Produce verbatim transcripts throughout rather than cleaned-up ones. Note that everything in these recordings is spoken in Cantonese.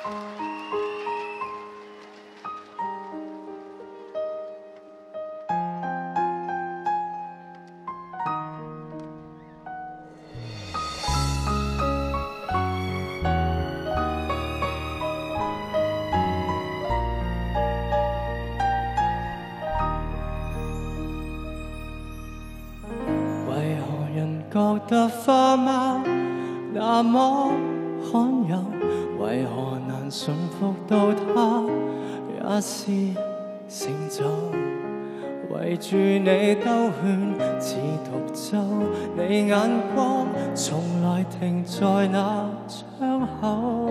觉得花貓那麼罕有，為何難馴服到它也是成就？圍住你兜圈似獨奏，你眼光從來停在那窗口，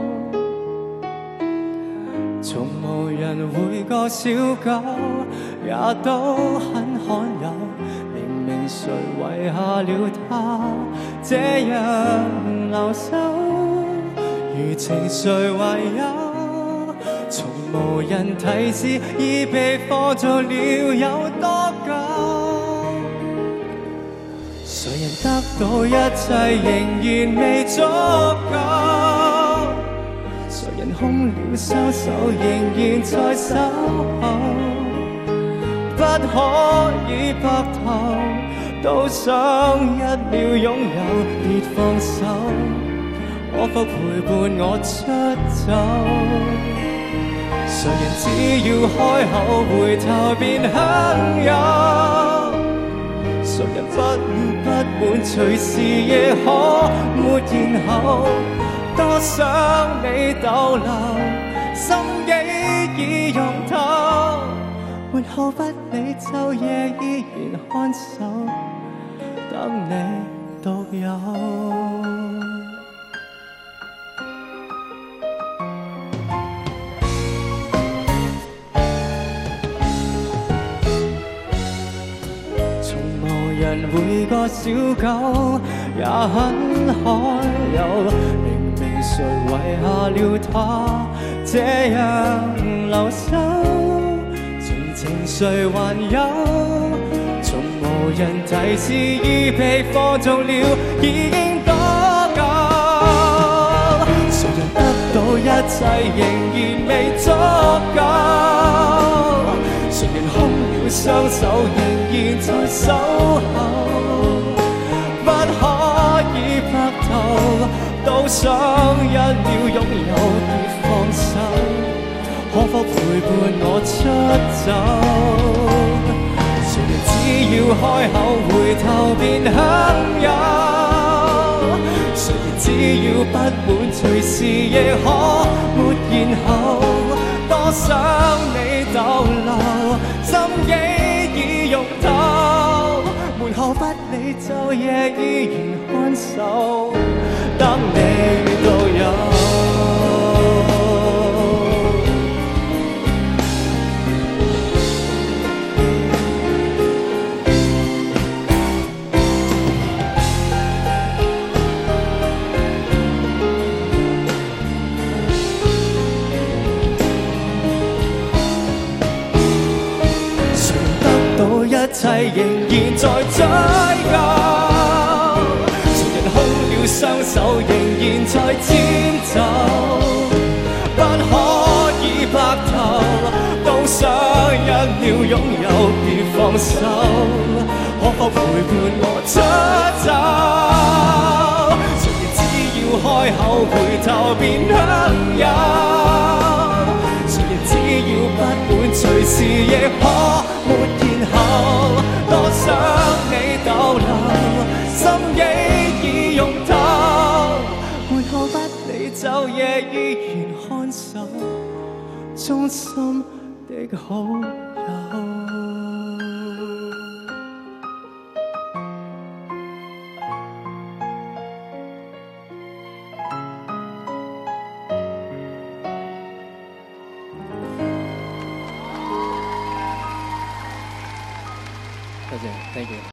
從無人會覺小狗也都很罕有。誰遺下了他這樣留守？餘情誰還有？從無人提示已被放逐了有多久？誰人得到一切仍然未足夠？誰人空了雙手仍然在守候？不可以白頭，都想一秒擁有，別放手，可否陪伴我出走？誰人只要開口回頭便享有？誰人不不滿隨時亦可沒然後？多想你逗留，心機已用透，沒可不理晝夜依然看守，等你獨有。從無人會覺小狗也很罕有，明明誰遺下了它這樣留守？情誰還有？從無人提示已被放縱了，已經多久？誰人得到一切仍然未足夠？誰人空了雙手仍然在守候？不可以白頭，都想一秒擁有，別放手。可否陪伴我出走？誰人只要開口回頭便享有？誰人只要不滿隨時亦可沒然後？多想你逗留，心機已用透，門可不理晝夜依然看守，等你獨有。一切仍然在追究，誰人空了雙手仍然在遷就？不可以白頭，都想一秒擁有，別放手，可否陪伴我出走？誰人只要開口回頭便享有？誰人只要不滿隨時亦可沒然後？多想你逗留，心機已用透，沒可不理晝夜依然看守，忠心的好友。多謝 ，thank you。